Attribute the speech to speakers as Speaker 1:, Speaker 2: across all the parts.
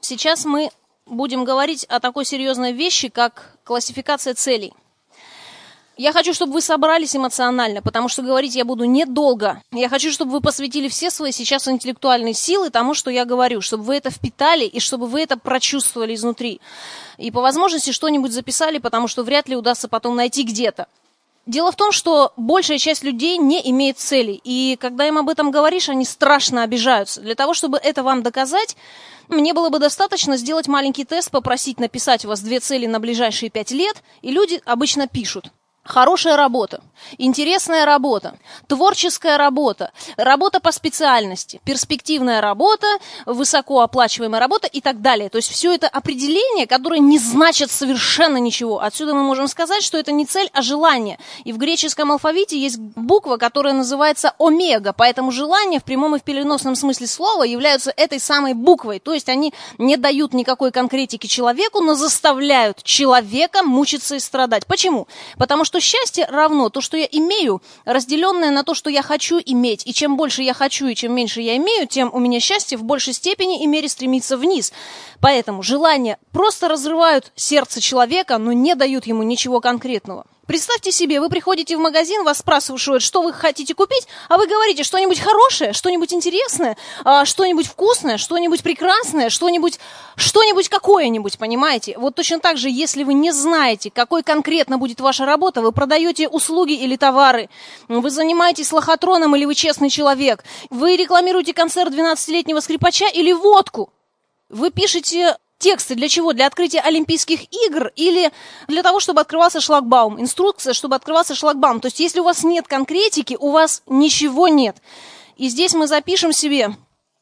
Speaker 1: Сейчас мы будем говорить о такой серьезной вещи, как классификация целей. Я хочу, чтобы вы собрались эмоционально, потому что говорить я буду недолго. Я хочу, чтобы вы посвятили все свои сейчас интеллектуальные силы тому, что я говорю, чтобы вы это впитали и чтобы вы это прочувствовали изнутри. И по возможности что-нибудь записали, потому что вряд ли удастся потом найти где-то. Дело в том, что большая часть людей не имеет целей, и когда им об этом говоришь, они страшно обижаются. Для того, чтобы это вам доказать, мне было бы достаточно сделать маленький тест, попросить написать у вас 2 цели на ближайшие 5 лет, и люди обычно пишут. Хорошая работа, интересная работа, творческая работа, работа по специальности, перспективная работа, высокооплачиваемая работа и так далее. То есть все это определения, которые не значат совершенно ничего. Отсюда мы можем сказать, что это не цель, а желание. И в греческом алфавите есть буква, которая называется омега, поэтому желания в прямом и в переносном смысле слова являются этой самой буквой. То есть они не дают никакой конкретики человеку, но заставляют человека мучиться и страдать. Почему? Потому что счастье равно то, что я имею, разделенное на то, что я хочу иметь. И чем больше я хочу, и чем меньше я имею, тем у меня счастье в большей степени и мере стремится вниз. Поэтому желания просто разрывают сердце человека, но не дают ему ничего конкретного. Представьте себе, вы приходите в магазин, вас спрашивают, что вы хотите купить, а вы говорите что-нибудь хорошее, что-нибудь интересное, что-нибудь вкусное, что-нибудь прекрасное, что-нибудь какое-нибудь, понимаете? Вот точно так же, если вы не знаете, какой конкретно будет ваша работа, вы продаете услуги или товары, вы занимаетесь лохотроном или вы честный человек, вы рекламируете концерт 12-летнего скрипача или водку, вы пишете тексты для чего? Для открытия Олимпийских игр или для того, чтобы открывался шлагбаум? Инструкция, чтобы открывался шлагбаум. То есть, если у вас нет конкретики, у вас ничего нет. И здесь мы запишем себе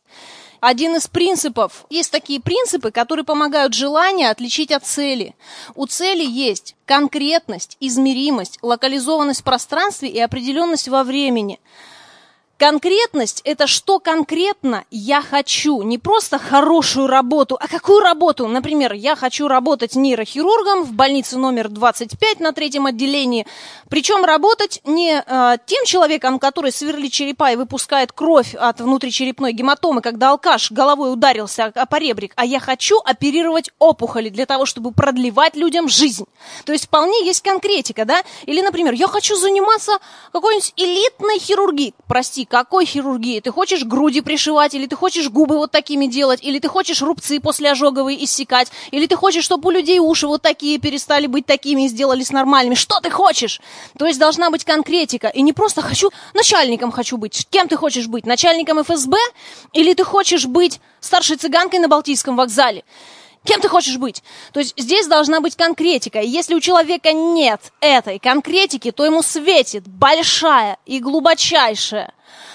Speaker 1: один из принципов. Есть такие принципы, которые помогают желание отличить от цели. У цели есть конкретность, измеримость, локализованность в пространстве и определенность во времени. Конкретность – это что конкретно я хочу. Не просто хорошую работу, а какую работу? Например, я хочу работать нейрохирургом в больнице номер 25 на 3-м отделении. Причем работать не тем человеком, который сверлит черепа и выпускает кровь от внутричерепной гематомы, когда алкаш головой ударился о поребрик, а я хочу оперировать опухоли для того, чтобы продлевать людям жизнь. То есть вполне есть конкретика, да? Или, например, я хочу заниматься какой-нибудь элитной хирургией. Прости, какой хирургии? Ты хочешь груди пришивать, или ты хочешь губы вот такими делать, или ты хочешь рубцы после ожоговые иссекать, или ты хочешь, чтобы у людей уши вот такие перестали быть такими и сделались нормальными. Что ты хочешь? То есть должна быть конкретика. И не просто начальником хочу быть. Кем ты хочешь быть? Начальником ФСБ? Или ты хочешь быть старшей цыганкой на Балтийском вокзале? Кем ты хочешь быть? То есть здесь должна быть конкретика. И если у человека нет этой конкретики, то ему светит большая и глубочайшая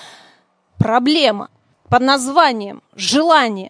Speaker 1: проблема под названием желание.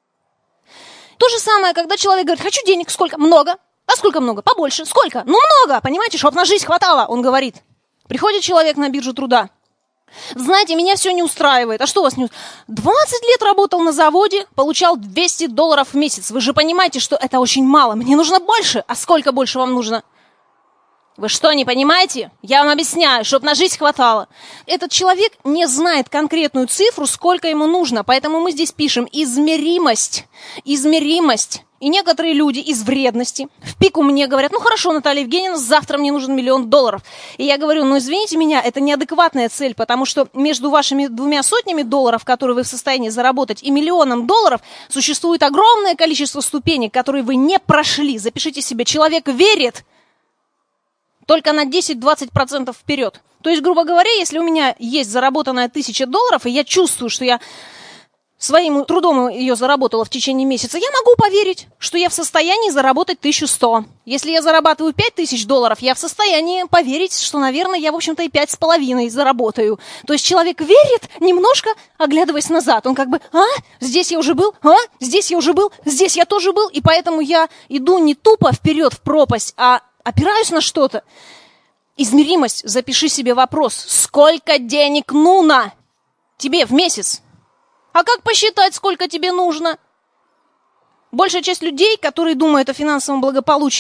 Speaker 1: То же самое, когда человек говорит, хочу денег, сколько? Много. А сколько много? Побольше. Сколько? Ну, много, понимаете, чтоб на жизнь хватало, он говорит. Приходит человек на биржу труда. Знаете, меня все не устраивает. А что вас не устраивает? 20 лет работал на заводе, получал $200 в месяц. Вы же понимаете, что это очень мало. Мне нужно больше. А сколько больше вам нужно? Вы что, не понимаете? Я вам объясняю, чтобы на жизнь хватало. Этот человек не знает конкретную цифру, сколько ему нужно, поэтому мы здесь пишем измеримость. Измеримость. И некоторые люди из вредности в пику мне говорят, ну хорошо, Наталья Евгеньевна, завтра мне нужен $1 миллион. И я говорю, ну извините меня, это неадекватная цель, потому что между вашими $200, которые вы в состоянии заработать, и $1 миллионом существует огромное количество ступенек, которые вы не прошли. Запишите себе, человек верит только на 10-20% вперед. То есть, грубо говоря, если у меня есть заработанная $1000, и я чувствую, что я своим трудом ее заработала в течение месяца, я могу поверить, что я в состоянии заработать 1100. Если я зарабатываю $5000, я в состоянии поверить, что, наверное, я, в общем-то, и 5,5 заработаю. То есть человек верит, немножко оглядываясь назад. Он как бы, здесь я уже был, здесь я уже был, здесь я тоже был, и поэтому я иду не тупо вперед в пропасть, а опираюсь на что-то. Измеримость. Запиши себе вопрос. Сколько денег нужно тебе в месяц? А как посчитать, сколько тебе нужно? Большая часть людей, которые думают о финансовом благополучии,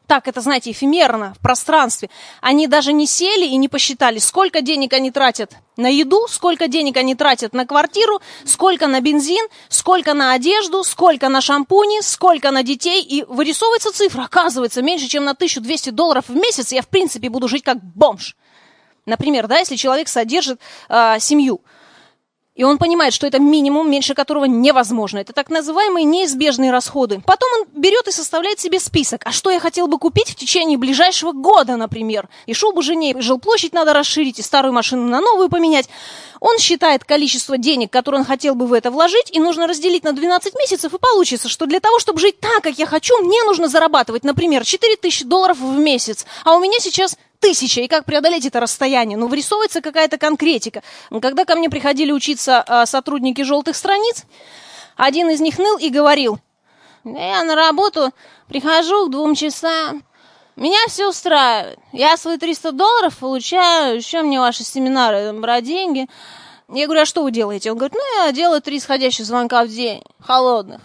Speaker 1: так, это, знаете, эфемерно, в пространстве. Они даже не сели и не посчитали, сколько денег они тратят на еду, сколько денег они тратят на квартиру, сколько на бензин, сколько на одежду, сколько на шампуни, сколько на детей. И вырисовывается цифра, оказывается, меньше, чем на $1200 в месяц я, в принципе, буду жить как бомж. Например, да, если человек содержит семью, и он понимает, что это минимум, меньше которого невозможно. Это так называемые неизбежные расходы. Потом он берет и составляет себе список. А что я хотел бы купить в течение ближайшего года, например? И шубу жене, и жилплощадь надо расширить, и старую машину на новую поменять. Он считает количество денег, которые он хотел бы в это вложить, и нужно разделить на 12 месяцев, и получится, что для того, чтобы жить так, как я хочу, мне нужно зарабатывать, например, $4000 в месяц. А у меня сейчас 1000, и как преодолеть это расстояние? Ну, вырисовывается какая-то конкретика. Когда ко мне приходили учиться сотрудники «Желтых страниц», один из них ныл и говорил: я на работу прихожу к 2 часам, меня все устраивает, я свои $300 получаю, еще мне ваши семинары брать деньги. Я говорю: а что вы делаете? Он говорит: ну, я делаю 3 исходящих звонка в день, холодных.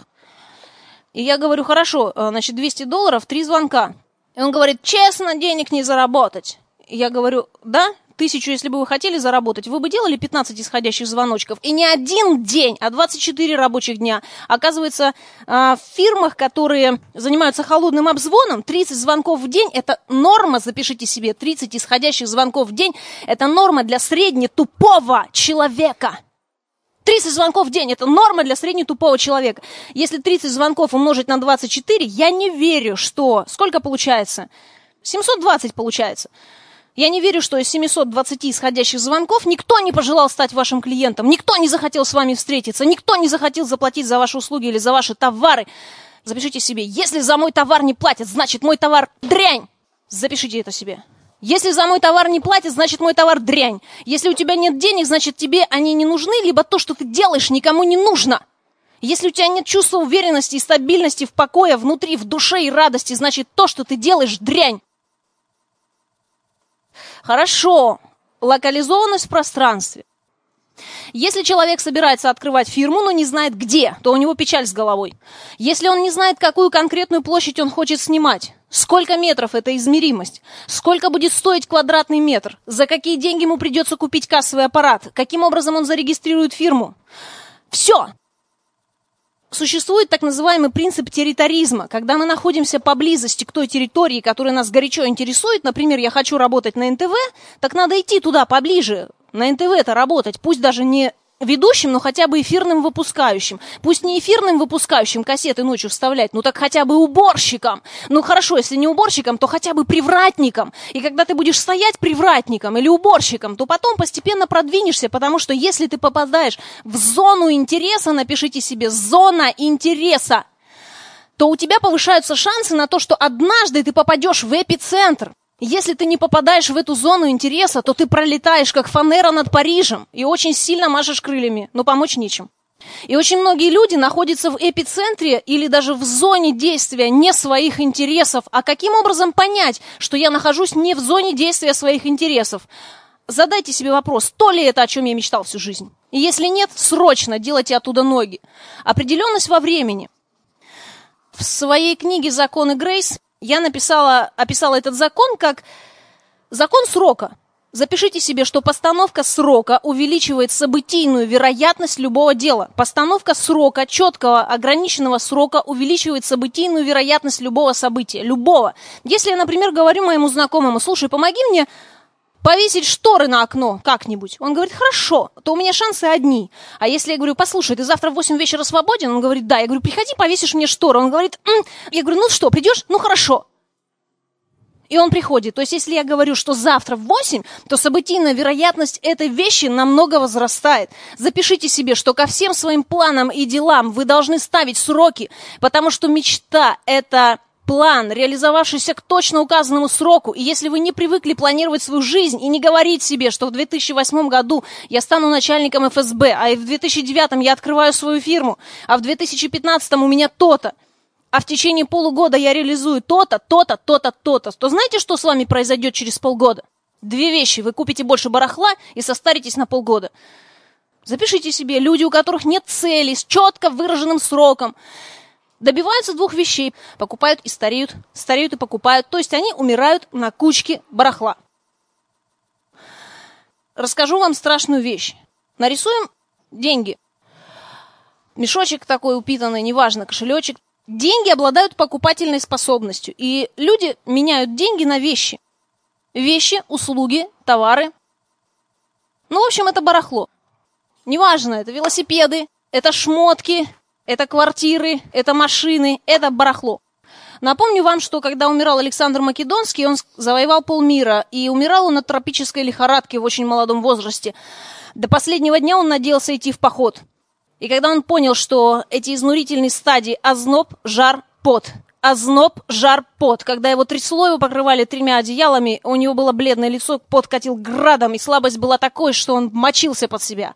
Speaker 1: И я говорю: хорошо, значит, $200, 3 звонка. И он говорит: честно, денег не заработать. И я говорю: да, 1000, если бы вы хотели заработать, вы бы делали 15 исходящих звоночков. И не 1 день, а 24 рабочих дня. Оказывается, в фирмах, которые занимаются холодным обзвоном, 30 звонков в день – это норма, запишите себе, 30 исходящих звонков в день – это норма для среднетупого человека. 30 звонков в день – это норма для среднетупого человека. Если 30 звонков умножить на 24, я не верю, что… Сколько получается? 720 получается. Я не верю, что из 720 исходящих звонков никто не пожелал стать вашим клиентом, никто не захотел с вами встретиться, никто не захотел заплатить за ваши услуги или за ваши товары. Запишите себе: если за мой товар не платят, значит мой товар дрянь. Запишите это себе. Если за мой товар не платят, значит мой товар дрянь. Если у тебя нет денег, значит тебе они не нужны, либо то, что ты делаешь, никому не нужно. Если у тебя нет чувства уверенности и стабильности в покое, внутри, в душе и радости, значит то, что ты делаешь, дрянь. Хорошо. Локализованность в пространстве. Если человек собирается открывать фирму, но не знает где, то у него печаль с головой. Если он не знает, какую конкретную площадь он хочет снимать, сколько метров – это измеримость, сколько будет стоить квадратный метр, за какие деньги ему придется купить кассовый аппарат, каким образом он зарегистрирует фирму. Все. Существует так называемый принцип территоризма, когда мы находимся поблизости к той территории, которая нас горячо интересует. Например, я хочу работать на НТВ, так надо идти туда поближе, на НТВ-то работать, пусть даже не ведущим, но хотя бы эфирным выпускающим. Пусть не эфирным выпускающим кассеты ночью вставлять, ну так хотя бы уборщиком. Ну хорошо, если не уборщиком, то хотя бы привратником. И когда ты будешь стоять привратником или уборщиком, то потом постепенно продвинешься, потому что если ты попадаешь в зону интереса, напишите себе «зона интереса», то у тебя повышаются шансы на то, что однажды ты попадешь в эпицентр. Если ты не попадаешь в эту зону интереса, то ты пролетаешь, как фанера над Парижем, и очень сильно машешь крыльями, но помочь нечем. И очень многие люди находятся в эпицентре или даже в зоне действия не своих интересов. А каким образом понять, что я нахожусь не в зоне действия своих интересов? Задайте себе вопрос, то ли это, о чем я мечтал всю жизнь? И если нет, срочно делайте оттуда ноги. Определенность во времени. В своей книге «Законы Грейс» я описала этот закон как закон срока. Запишите себе, что постановка срока увеличивает событийную вероятность любого дела. Постановка срока, четкого, ограниченного срока, увеличивает событийную вероятность любого события. Любого. Если я, например, говорю моему знакомому: слушай, помоги мне повесить шторы на окно как-нибудь. Он говорит: хорошо, то у меня шансы одни. А если я говорю: послушай, ты завтра в 8 вечера свободен? Он говорит: да. Я говорю: приходи, повесишь мне шторы. Он говорит: Я говорю: ну что, придешь? Ну хорошо. И он приходит. То есть, если я говорю, что завтра в 8, то событийная вероятность этой вещи намного возрастает. Запишите себе, что ко всем своим планам и делам вы должны ставить сроки, потому что мечта – это план, реализовавшийся к точно указанному сроку. И если вы не привыкли планировать свою жизнь и не говорить себе, что в 2008 году я стану начальником ФСБ, а в 2009 я открываю свою фирму, а в 2015 у меня то-то, а в течение полугода я реализую то-то, то-то, то-то, то-то, то знаете, что с вами произойдет через полгода? 2 вещи. Вы купите больше барахла и состаритесь на полгода. Запишите себе: люди, у которых нет цели, с четко выраженным сроком, добиваются двух вещей. Покупают и стареют, стареют и покупают. То есть они умирают на кучке барахла. Расскажу вам страшную вещь. Нарисуем деньги. Мешочек такой упитанный, неважно, кошелечек. Деньги обладают покупательной способностью. И люди меняют деньги на вещи. Вещи, услуги, товары. Ну, в общем, это барахло. Неважно, это велосипеды, это шмотки, это квартиры, это машины, это барахло. Напомню вам, что когда умирал Александр Македонский, он завоевал полмира. И умирал он от тропической лихорадки в очень молодом возрасте. До последнего дня он надеялся идти в поход. И когда он понял, что эти изнурительные стадии озноб, жар, пот, озноб, жар, пот, когда его трясло, его покрывали 3 одеялами, у него было бледное лицо, пот катил градом, и слабость была такой, что он мочился под себя.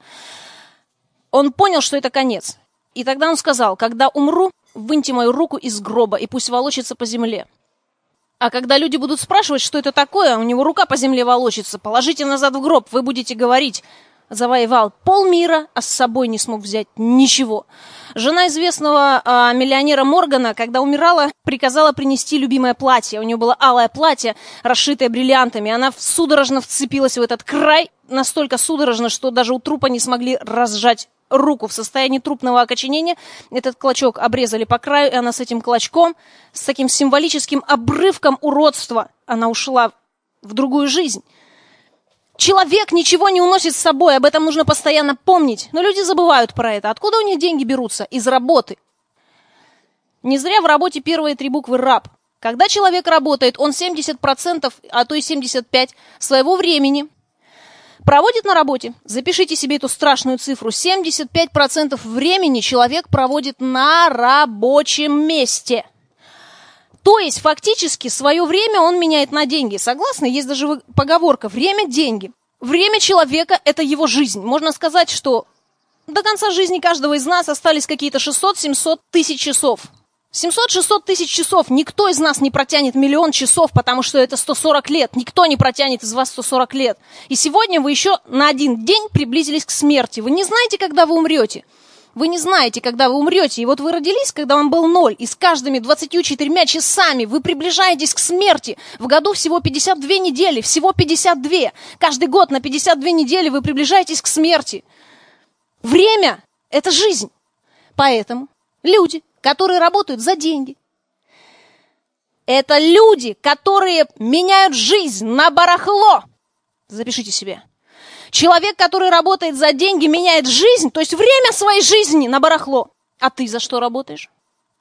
Speaker 1: Он понял, что это конец. И тогда он сказал: когда умру, выньте мою руку из гроба, и пусть волочится по земле. А когда люди будут спрашивать, что это такое, у него рука по земле волочится, положите назад в гроб, вы будете говорить: завоевал полмира, а с собой не смог взять ничего. Жена известного миллионера Моргана, когда умирала, приказала принести любимое платье. У нее было алое платье, расшитое бриллиантами. Она судорожно вцепилась в этот край, настолько судорожно, что даже у трупа не смогли разжать руку. В состоянии трупного окоченения этот клочок обрезали по краю, и она с этим клочком, с таким символическим обрывком уродства, она ушла в другую жизнь. Человек ничего не уносит с собой, об этом нужно постоянно помнить. Но люди забывают про это. Откуда у них деньги берутся? Из работы. Не зря в работе первые 3 буквы «раб». Когда человек работает, он 70%, а то и 75% своего времени проводит на работе. Запишите себе эту страшную цифру. 75% времени человек проводит на рабочем месте. То есть, фактически, свое время он меняет на деньги. Согласны? Есть даже поговорка: время – деньги. Время человека – это его жизнь. Можно сказать, что до конца жизни каждого из нас остались какие-то 600-700 тысяч часов. 700-600 тысяч часов. Никто из нас не протянет 1 000 000 часов, потому что это 140 лет. Никто не протянет из вас 140 лет. И сегодня вы еще на 1 день приблизились к смерти. Вы не знаете, когда вы умрете. Вы не знаете, когда вы умрете. И вот вы родились, когда вам был 0, и с каждыми 24 часами вы приближаетесь к смерти. В году всего 52 недели, всего 52. Каждый год на 52 недели вы приближаетесь к смерти. Время – это жизнь. Поэтому люди, которые работают за деньги, это люди, которые меняют жизнь на барахло. Запишите себе. Человек, который работает за деньги, меняет жизнь, то есть время своей жизни на барахло. А ты за что работаешь?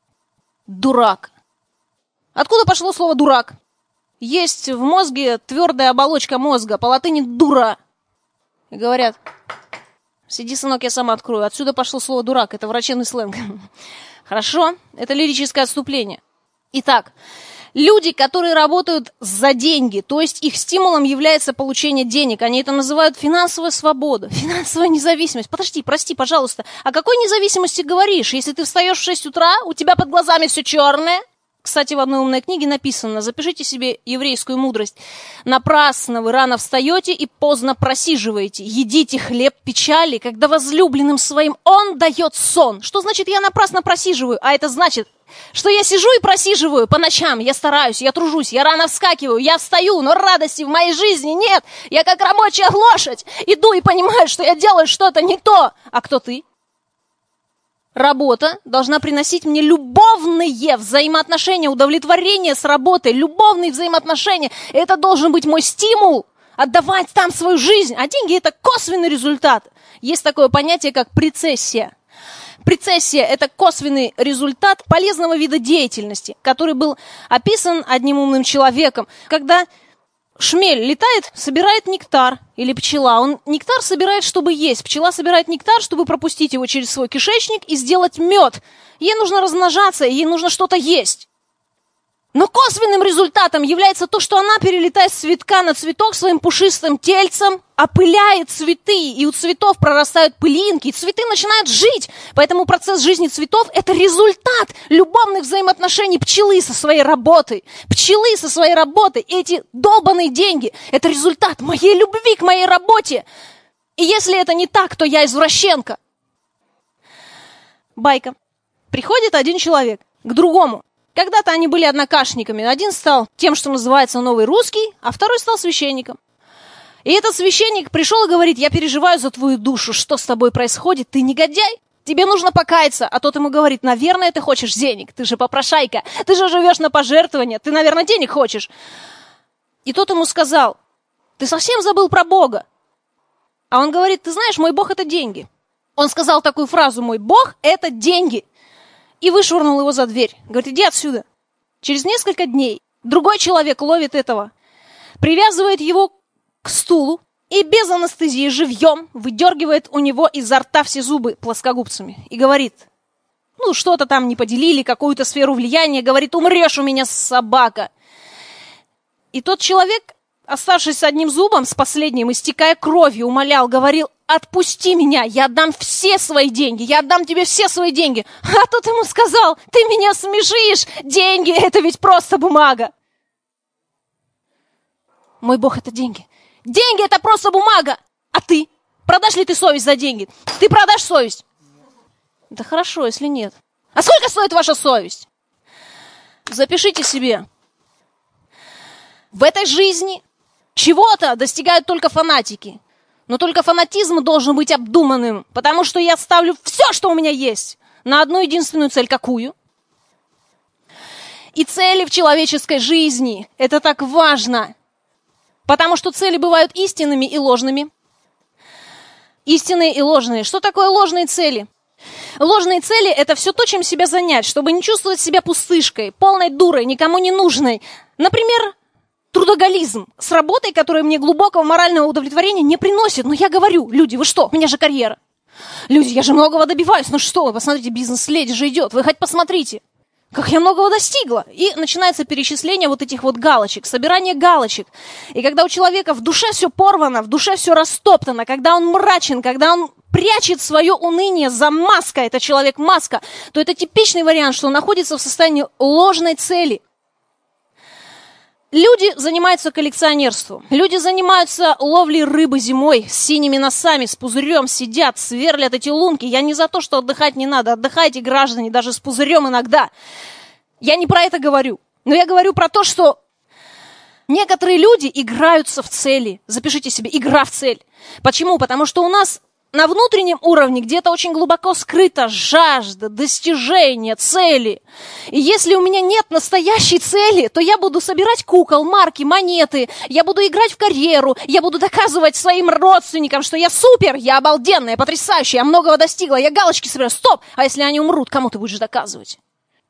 Speaker 1: Дурак. Откуда пошло слово «дурак»? Есть в мозге твердая оболочка мозга, по латыни «дура». И говорят: сиди, сынок, я сама открою. Отсюда пошло слово «дурак», это врачебный сленг. Хорошо, это лирическое отступление. Итак, люди, которые работают за деньги, то есть их стимулом является получение денег, они это называют финансовая свобода, финансовая независимость. Подожди, прости, пожалуйста, о какой независимости говоришь? Если ты встаешь в 6 утра, у тебя под глазами все черное. Кстати, в одной умной книге написано, запишите себе еврейскую мудрость: напрасно вы рано встаете и поздно просиживаете. Едите хлеб печали, когда возлюбленным своим он дает сон. Что значит я напрасно просиживаю? А это значит, что я сижу и просиживаю по ночам, я стараюсь, я тружусь, я рано вскакиваю, я встаю, но радости в моей жизни нет. Я как рабочая лошадь иду и понимаю, что я делаю что-то не то. А кто ты? Работа должна приносить мне любовные взаимоотношения, удовлетворение с работой, любовные взаимоотношения. Это должен быть мой стимул отдавать там свою жизнь. А деньги – это косвенный результат. Есть такое понятие, как прецессия. Прецессия – это косвенный результат полезного вида деятельности, который был описан одним умным человеком. Когда шмель летает, собирает нектар, или пчела. Он нектар собирает, чтобы есть. Пчела собирает нектар, чтобы пропустить его через свой кишечник и сделать мед. Ей нужно размножаться, ей нужно что-то есть. Но косвенным результатом является то, что она перелетает с цветка на цветок своим пушистым тельцем, опыляет цветы, и у цветов прорастают пылинки, и цветы начинают жить. Поэтому процесс жизни цветов – это результат любовных взаимоотношений пчелы со своей работой. Пчелы со своей работой. Эти долбаные деньги – это результат моей любви к моей работе. И если это не так, то я извращенка. Байка. Приходит один человек к другому. Когда-то они были однокашниками. Один стал тем, что называется новый русский, а второй стал священником. И этот священник пришел и говорит: я переживаю за твою душу, что с тобой происходит, ты негодяй, тебе нужно покаяться. А тот ему говорит: наверное, ты хочешь денег, ты же попрошайка, ты же живешь на пожертвования, ты, наверное, денег хочешь. И тот ему сказал: ты совсем забыл про Бога? А он говорит: ты знаешь, мой Бог — это деньги. Он сказал такую фразу: мой Бог — это деньги. И вышвырнул его за дверь. Говорит: иди отсюда. Через несколько дней другой человек ловит этого, привязывает его к стулу и без анестезии живьем выдергивает у него изо рта все зубы плоскогубцами. И говорит: ну, что-то там не поделили, какую-то сферу влияния. Говорит: умрешь у меня, собака. И тот человек, оставшись с одним зубом, с последним, истекая кровью, умолял, говорил: отпусти меня, я отдам все свои деньги, я отдам тебе все свои деньги. А тот ему сказал: ты меня смешишь, деньги — это ведь просто бумага. Мой Бог — это деньги. Деньги — это просто бумага. А ты? Продашь ли ты совесть за деньги? Ты продашь совесть? Да хорошо, если нет. А сколько стоит ваша совесть? Запишите себе. В этой жизни чего-то достигают только фанатики. Но только фанатизм должен быть обдуманным, потому что я ставлю все, что у меня есть, на одну единственную цель. Какую? И цели в человеческой жизни – это так важно, потому что цели бывают истинными и ложными. Истинные и ложные. Что такое ложные цели? Ложные цели – это все то, чем себя занять, чтобы не чувствовать себя пустышкой, полной дурой, никому не нужной. Например, трудоголизм с работой, которая мне глубокого морального удовлетворения не приносит. Но я говорю: люди, вы что, у меня же карьера. Люди, я же многого добиваюсь. Ну что вы, посмотрите, бизнес-леди же идет. Вы хоть посмотрите, как я многого достигла. И начинается перечисление вот этих вот галочек, собирание галочек. И когда у человека в душе все порвано, в душе все растоптано, когда он мрачен, когда он прячет свое уныние за маской, это человек-маска, то это типичный вариант, что он находится в состоянии ложной цели. Люди занимаются коллекционерством. Люди занимаются ловлей рыбы зимой с синими носами, с пузырем, сидят, сверлят эти лунки. Я не за то, что отдыхать не надо. Отдыхайте, граждане, даже с пузырем иногда. Я не про это говорю. Но я говорю про то, что некоторые люди играются в цели. Запишите себе: игра в цель. Почему? Потому что у нас на внутреннем уровне где-то очень глубоко скрыта жажда, достижения, цели. И если у меня нет настоящей цели, то я буду собирать кукол, марки, монеты, я буду играть в карьеру, я буду доказывать своим родственникам, что я супер, я обалденная, потрясающая, я многого достигла, я галочки собираю. Стоп! А если они умрут, кому ты будешь доказывать?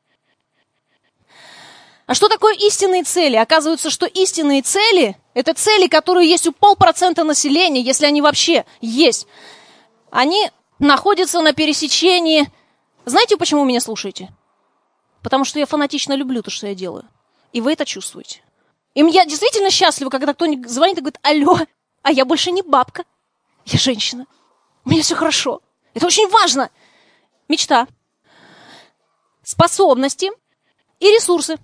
Speaker 1: А что такое истинные цели? Оказывается, что истинные цели – это цели, которые есть у 0,5% населения, если они вообще есть. Они находятся на пересечении. Знаете, почему вы меня слушаете? Потому что я фанатично люблю то, что я делаю. И вы это чувствуете. И я действительно счастлива, когда кто-нибудь звонит и говорит: алло, а я больше не бабка, я женщина. У меня все хорошо. Это очень важно. Мечта, способности и ресурсы.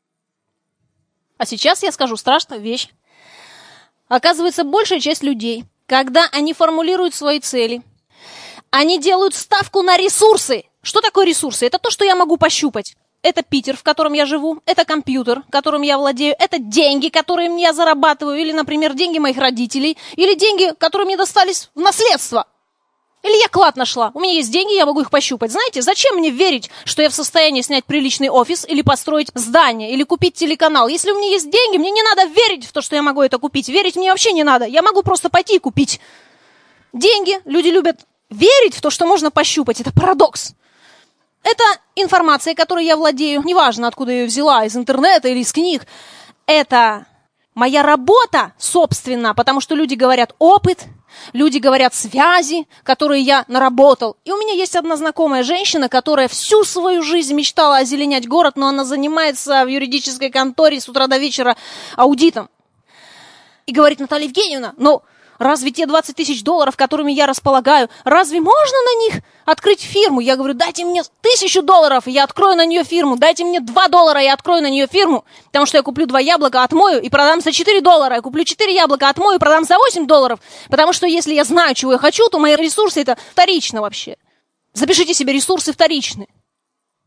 Speaker 1: А сейчас я скажу страшную вещь. Оказывается, большая часть людей, когда они формулируют свои цели, они делают ставку на ресурсы. Что такое ресурсы? Это то, что я могу пощупать. Это Питер, в котором я живу, это компьютер, которым я владею, это деньги, которые я зарабатываю, или, например, деньги моих родителей, или деньги, которые мне достались в наследство. Или я клад нашла. У меня есть деньги, я могу их пощупать. Знаете, зачем мне верить, что я в состоянии снять приличный офис, или построить здание, или купить телеканал? Если у меня есть деньги, мне не надо верить в то, что я могу это купить. Верить мне вообще не надо. Я могу просто пойти и купить. Деньги, люди любят верить в то, что можно пощупать. Это парадокс. Это информация, которой я владею. Неважно, откуда я ее взяла, из интернета или из книг. Это моя работа, собственно, потому что люди говорят опыт, люди говорят связи, которые я наработал. И у меня есть одна знакомая женщина, которая всю свою жизнь мечтала озеленять город, но она занимается в юридической конторе с утра до вечера аудитом. И говорит: Наталья Евгеньевна, разве те 20 тысяч долларов, которыми я располагаю, разве можно на них открыть фирму? Я говорю: дайте мне 1000 долларов, и я открою на нее фирму. Дайте мне $2, и я открою на нее фирму. Потому что я куплю 2 яблока, отмою и продам за $4. Я куплю 4 яблока, отмою и продам за $8. Потому что если я знаю, чего я хочу, то мои ресурсы — это вторично вообще. Запишите себе: ресурсы вторичны.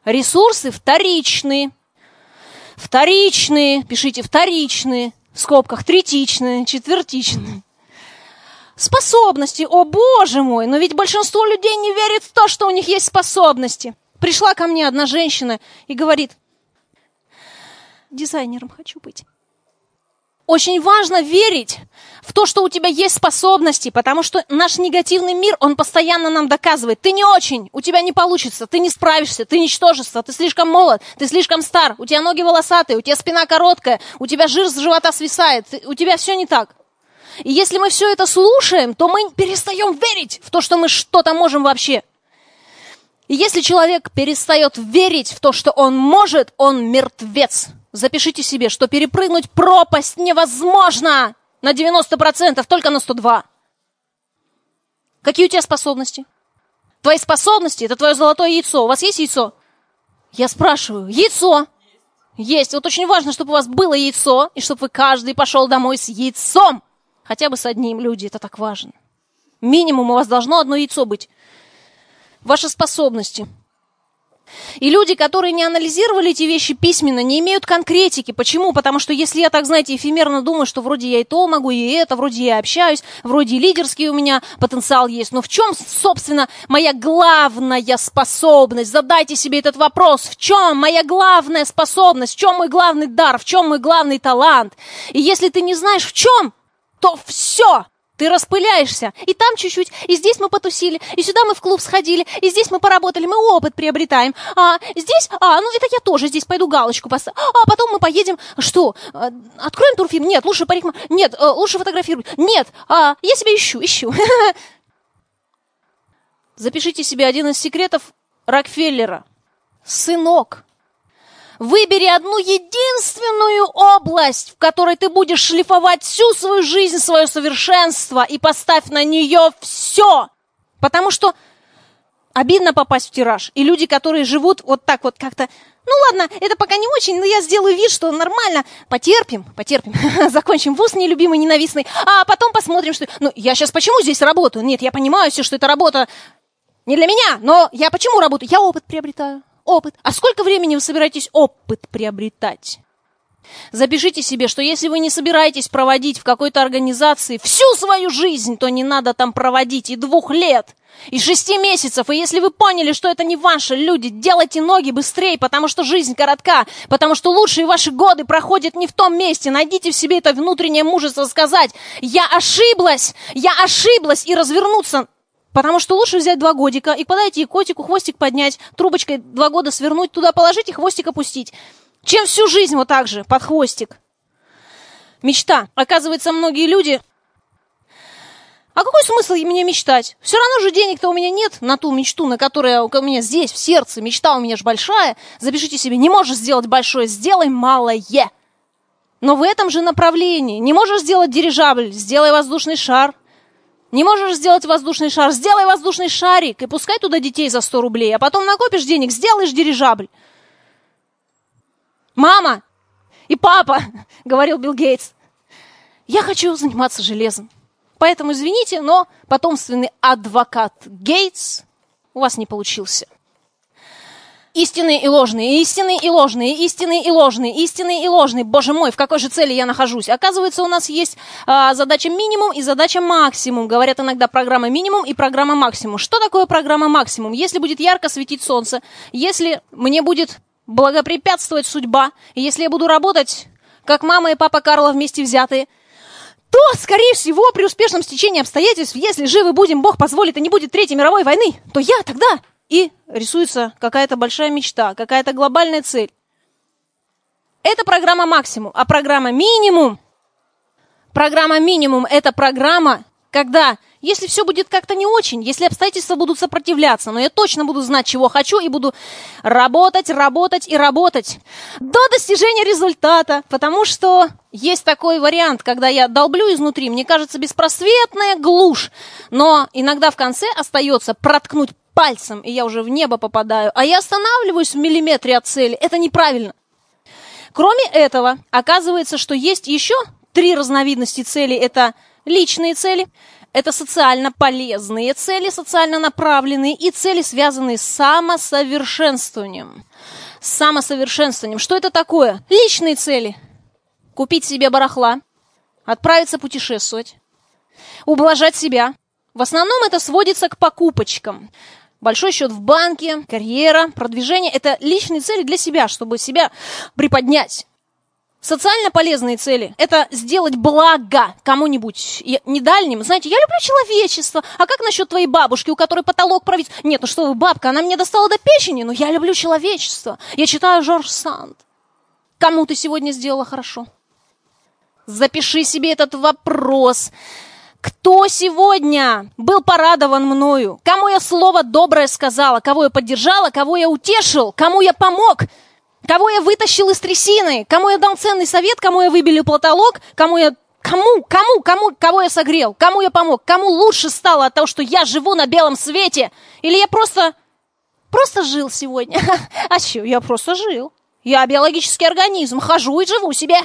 Speaker 1: Ресурсы вторичные. Вторичные, пишите вторичные, в скобках третичные, четвертичные. Способности, о боже мой, но ведь большинство людей не верит в то, что у них есть способности. Пришла ко мне одна женщина и говорит: дизайнером хочу быть. Очень важно верить в то, что у тебя есть способности, потому что наш негативный мир, он постоянно нам доказывает: ты не очень, у тебя не получится, ты не справишься, ты ничтожество, ты слишком молод, ты слишком стар, у тебя ноги волосатые, у тебя спина короткая, у тебя жир с живота свисает, у тебя все не так. И если мы все это слушаем, то мы перестаем верить в то, что мы что-то можем вообще. И если человек перестает верить в то, что он может, он мертвец. Запишите себе, что перепрыгнуть пропасть невозможно на 90%, только на 102%. Какие у тебя способности? Твои способности – это твое золотое яйцо. У вас есть яйцо? Я спрашиваю, яйцо? Есть. Вот очень важно, чтобы у вас было яйцо, и чтобы вы каждый пошел домой с яйцом. Хотя бы с одним, люди, это так важно. Минимум у вас должно одно яйцо быть. Ваши способности. И люди, которые не анализировали эти вещи письменно, не имеют конкретики. Почему? Потому что если я, так знаете, эфемерно думаю, что вроде я и то могу, и это, вроде я общаюсь, вроде и лидерский у меня потенциал есть, но в чем, собственно, моя главная способность? Задайте себе этот вопрос. В чем моя главная способность? В чем мой главный дар? В чем мой главный талант? И если ты не знаешь, в чем, то все. Ты распыляешься, и там чуть-чуть, и здесь мы потусили, и сюда мы в клуб сходили, и здесь мы поработали, мы опыт приобретаем. А здесь, ну это я тоже здесь пойду галочку поставлю. А потом мы поедем, что, откроем турфирму? Нет, лучше парикмахер, нет, лучше фотографировать. Нет, я себя ищу. Запишите себе один из секретов Рокфеллера. Сынок. Выбери одну единственную область, в которой ты будешь шлифовать всю свою жизнь, свое совершенство, и поставь на нее все. Потому что обидно попасть в тираж. И люди, которые живут вот так вот как-то, ну ладно, это пока не очень, но я сделаю вид, что нормально. Потерпим, закончим вуз нелюбимый, ненавистный, а потом посмотрим, что... Ну, я сейчас почему здесь работаю? Нет, я понимаю все, что эта работа не для меня, но я почему работаю? Я опыт приобретаю. Опыт. А сколько времени вы собираетесь опыт приобретать? Запишите себе, что если вы не собираетесь проводить в какой-то организации всю свою жизнь, то не надо там проводить и 2 лет, и 6 месяцев. И если вы поняли, что это не ваши люди, делайте ноги быстрее, потому что жизнь коротка, потому что лучшие ваши годы проходят не в том месте. Найдите в себе это внутреннее мужество сказать: я ошиблась, и развернуться. Потому что лучше взять 2 годика и подойти к котику, хвостик поднять, трубочкой 2 года свернуть, туда положить и хвостик опустить, чем всю жизнь вот так же под хвостик. Мечта. Оказывается, многие люди... А какой смысл мне мечтать? Все равно же денег-то у меня нет на ту мечту, на которую у меня здесь, в сердце. Мечта у меня же большая. Запишите себе, не можешь сделать большое, сделай малое. Но в этом же направлении. Не можешь сделать дирижабль, сделай воздушный шар. Не можешь сделать воздушный шар, сделай воздушный шарик и пускай туда детей за 100 рублей, а потом накопишь денег, сделаешь дирижабль. Мама и папа, говорил Билл Гейтс, я хочу заниматься железом. Поэтому извините, но потомственный адвокат Гейтс у вас не получился. Истинные и ложные, истинные и ложные, истинные и ложные, истинные и ложные. Боже мой, в какой же цели я нахожусь? Оказывается, у нас есть задача минимум и задача максимум. Говорят иногда программа минимум и программа максимум. Что такое программа максимум? Если будет ярко светить солнце, если мне будет благопрепятствовать судьба, и если я буду работать, как мама и папа Карла вместе взятые, то, скорее всего, при успешном стечении обстоятельств, если живы будем, Бог позволит, и не будет Третьей мировой войны, то я тогда... И рисуется какая-то большая мечта, какая-то глобальная цель. Это программа максимум. А программа минимум – это программа, когда, если все будет как-то не очень, если обстоятельства будут сопротивляться, но я точно буду знать, чего хочу, и буду работать до достижения результата. Потому что есть такой вариант, когда я долблю изнутри, мне кажется, беспросветная глушь, но иногда в конце остается проткнуть пальцем, и я уже в небо попадаю, а я останавливаюсь в миллиметре от цели. Это неправильно. Кроме этого, оказывается, что есть еще 3 разновидности целей. Это личные цели, Это социально полезные цели, социально направленные и цели, связанные с самосовершенствованием. С самосовершенствованием. Что это такое? Личные цели. Купить себе барахла, отправиться путешествовать, ублажать себя. В основном это сводится к покупочкам. Большой счет в банке, карьера, продвижение – это личные цели для себя, чтобы себя приподнять. Социально полезные цели – это сделать благо кому-нибудь, и не дальним. Знаете, я люблю человечество, а как насчет твоей бабушки, у которой потолок пробит? Нет, ну что вы, бабка, она мне достала до печени, но я люблю человечество. Я читаю Жорж Санд. Кому ты сегодня сделала хорошо? Запиши себе этот вопрос. Кто сегодня был порадован мною? Кому я слово доброе сказала? Кого я поддержала? Кого я утешил? Кому я помог? Кого я вытащил из трясины? Кому я дал ценный совет? Кому я выбелил потолок? Кого я согрел? Кому я помог? Кому лучше стало от того, что я живу на белом свете? Или я просто жил сегодня? А что, я просто жил. Я биологический организм, хожу и живу себе.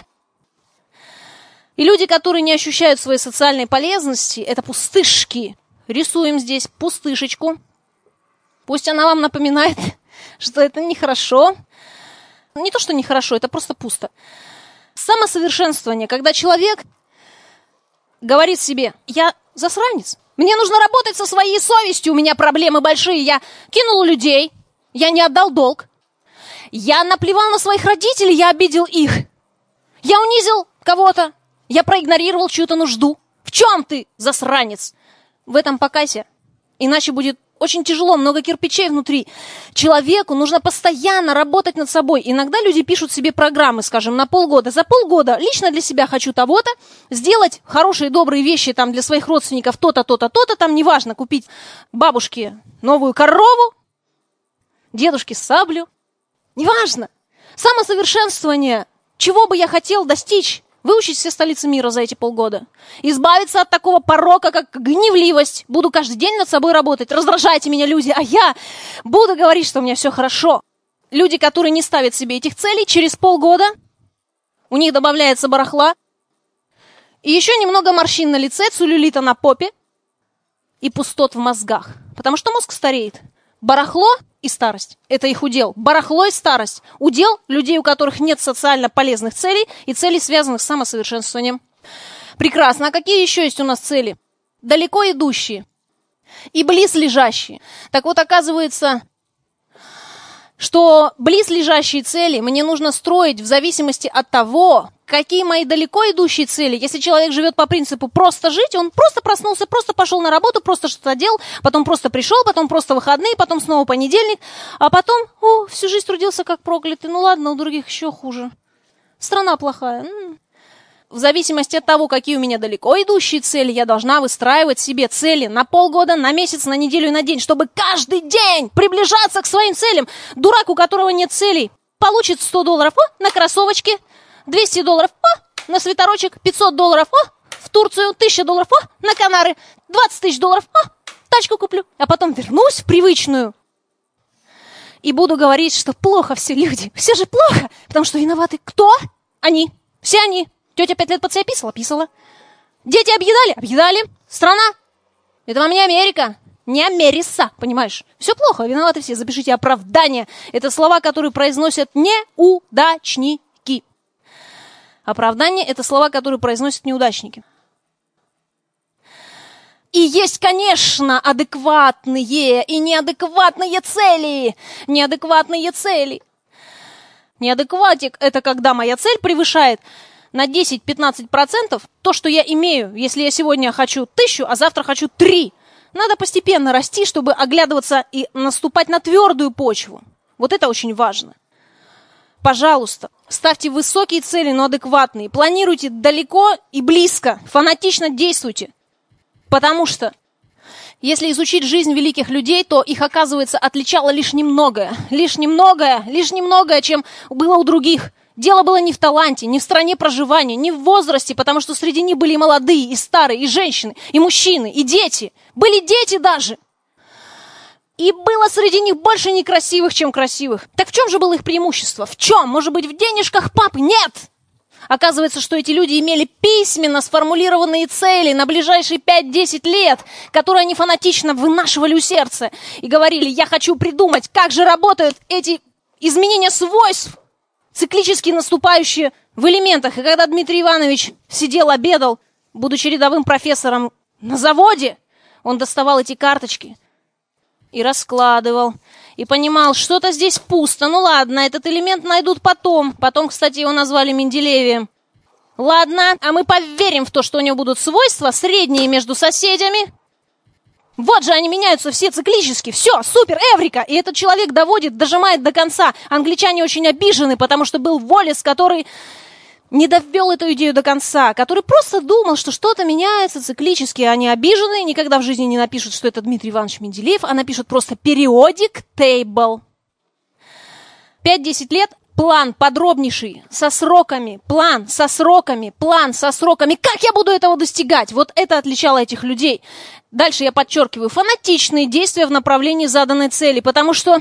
Speaker 1: И люди, которые не ощущают своей социальной полезности, это пустышки. Рисуем здесь пустышечку. Пусть она вам напоминает, что это нехорошо. Не то, что нехорошо, это просто пусто. Самосовершенствование, когда человек говорит себе: я засранец, мне нужно работать со своей совестью, у меня проблемы большие, я кинул людей, я не отдал долг, я наплевал на своих родителей, я обидел их, я унизил кого-то, я проигнорировал чью-то нужду. В чем ты, засранец? В этом покайся, иначе будет очень тяжело, много кирпичей внутри. Человеку нужно постоянно работать над собой. Иногда люди пишут себе программы, скажем, на полгода. За полгода лично для себя хочу того-то, сделать хорошие, добрые вещи там для своих родственников, то-то, то-то, то-то, там неважно, купить бабушке новую корову, дедушке саблю. Неважно. Самосовершенствование. Чего бы я хотел достичь? Выучить все столицы мира за эти полгода. Избавиться от такого порока, как гневливость. Буду каждый день над собой работать. Раздражайте меня, люди, а я буду говорить, что у меня все хорошо. Люди, которые не ставят себе этих целей, через полгода у них добавляется барахла. И еще немного морщин на лице, целлюлита на попе и пустот в мозгах. Потому что мозг стареет. Барахло и старость – это их удел. Барахло и старость – удел людей, у которых нет социально полезных целей и целей, связанных с самосовершенствованием. Прекрасно. А какие еще есть у нас цели? Далеко идущие и близлежащие. Так вот, оказывается, что близлежащие цели мне нужно строить в зависимости от того, какие мои далеко идущие цели. Если человек живет по принципу просто жить, он просто проснулся, просто пошел на работу, просто что-то делал, потом просто пришел, потом просто выходные, потом снова понедельник, а потом, всю жизнь трудился как проклятый. Ну ладно, у других еще хуже. Страна плохая. В зависимости от того, какие у меня далеко идущие цели, я должна выстраивать себе цели на полгода, на месяц, на неделю и на день, чтобы каждый день приближаться к своим целям. Дурак, у которого нет целей, получит $100 на кроссовочки, $200 на свитерочек, $500 в Турцию, $1000 на Канары, $20 000 тачку куплю, а потом вернусь в привычную и буду говорить, что плохо все люди. Все же плохо, потому что виноваты кто? Они. Все они. Тетя 5 лет под себя писала. Дети объедали. Страна. Это вам не Америка. Не Америса, понимаешь? Все плохо, виноваты все. Запишите оправдание. Это слова, которые произносят неудачники. Оправдание – это слова, которые произносят неудачники. И есть, конечно, адекватные и неадекватные цели. Неадекватик – это когда моя цель превышает на 10-15% то, что я имею. Если я сегодня хочу 1000, а завтра хочу 3. Надо постепенно расти, чтобы оглядываться и наступать на твердую почву. Вот это очень важно. Пожалуйста, ставьте высокие цели, но адекватные. Планируйте далеко и близко. Фанатично действуйте. Потому что, если изучить жизнь великих людей, то их, оказывается, отличало лишь немногое, чем было у других. Дело было не в таланте, не в стране проживания, не в возрасте, потому что среди них были и молодые, и старые, и женщины, и мужчины, и дети. Были дети даже. И было среди них больше некрасивых, чем красивых. Так в чем же было их преимущество? В чем? Может быть, в денежках папы? Нет! Оказывается, что эти люди имели письменно сформулированные цели на ближайшие 5-10 лет, которые они фанатично вынашивали у сердца. И говорили: я хочу придумать, как же работают эти изменения свойств, циклически наступающие в элементах. И когда Дмитрий Иванович сидел, обедал, будучи рядовым профессором на заводе, он доставал эти карточки и раскладывал. И понимал, что-то здесь пусто. Ну ладно, этот элемент найдут потом. Потом, кстати, его назвали Менделеевым. Ладно, а мы поверим в то, что у него будут свойства средние между соседями. Вот же они меняются все циклически. Все, супер, эврика. И этот человек доводит, дожимает до конца. Англичане очень обижены, потому что был Уоллес, который не довел эту идею до конца, который просто думал, что что-то меняется циклически. Они обижены, никогда в жизни не напишут, что это Дмитрий Иванович Менделеев, а напишут просто periodic table. 5-10 лет, план подробнейший, со сроками, план со сроками, план со сроками. Как я буду этого достигать? Вот это отличало этих людей. Дальше я подчеркиваю: фанатичные действия в направлении заданной цели, потому что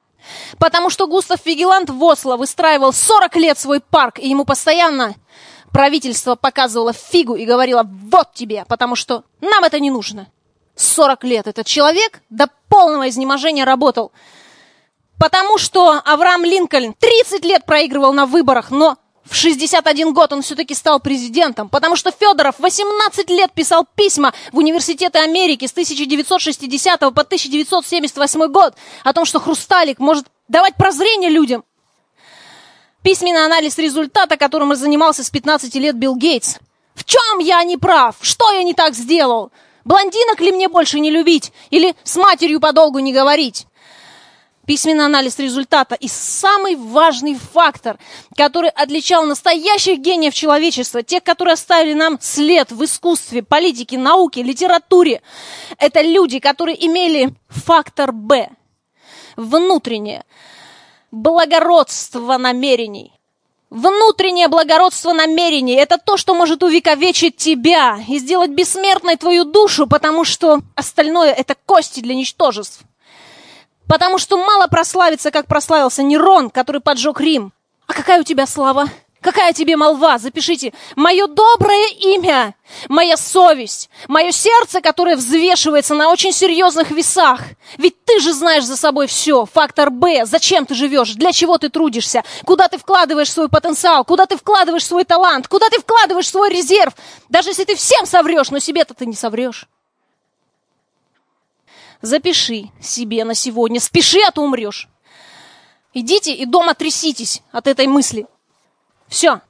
Speaker 1: Густав Вигеланд в Осло выстраивал 40 лет свой парк, и ему постоянно правительство показывало фигу и говорило: вот тебе, потому что нам это не нужно. 40 лет этот человек до полного изнеможения работал, потому что Авраам Линкольн 30 лет проигрывал на выборах, но в 61 год он все-таки стал президентом, потому что Федоров 18 лет писал письма в университеты Америки с 1960 по 1978 год о том, что хрусталик может давать прозрение людям. Письменный анализ результата, которым занимался с 15 лет Билл Гейтс. В чем я не прав? Что я не так сделал? Блондинок ли мне больше не любить? Или с матерью подолгу не говорить? Письменный анализ результата и самый важный фактор, который отличал настоящих гениев человечества, тех, которые оставили нам след в искусстве, политике, науке, литературе, это люди, которые имели фактор Б, внутреннее благородство намерений. Внутреннее благородство намерений – это то, что может увековечить тебя и сделать бессмертной твою душу, потому что остальное – это кости для ничтожеств. Потому что мало прославиться, как прославился Нерон, который поджег Рим. А какая у тебя слава? Какая тебе молва? Запишите: мое доброе имя, моя совесть, мое сердце, которое взвешивается на очень серьезных весах. Ведь ты же знаешь за собой все. Фактор Б. Зачем ты живешь? Для чего ты трудишься? Куда ты вкладываешь свой потенциал? Куда ты вкладываешь свой талант? Куда ты вкладываешь свой резерв? Даже если ты всем соврешь, но себе-то ты не соврешь. Запиши себе на сегодня. Спеши, а то умрешь. Идите и дома тряситесь от этой мысли. Все.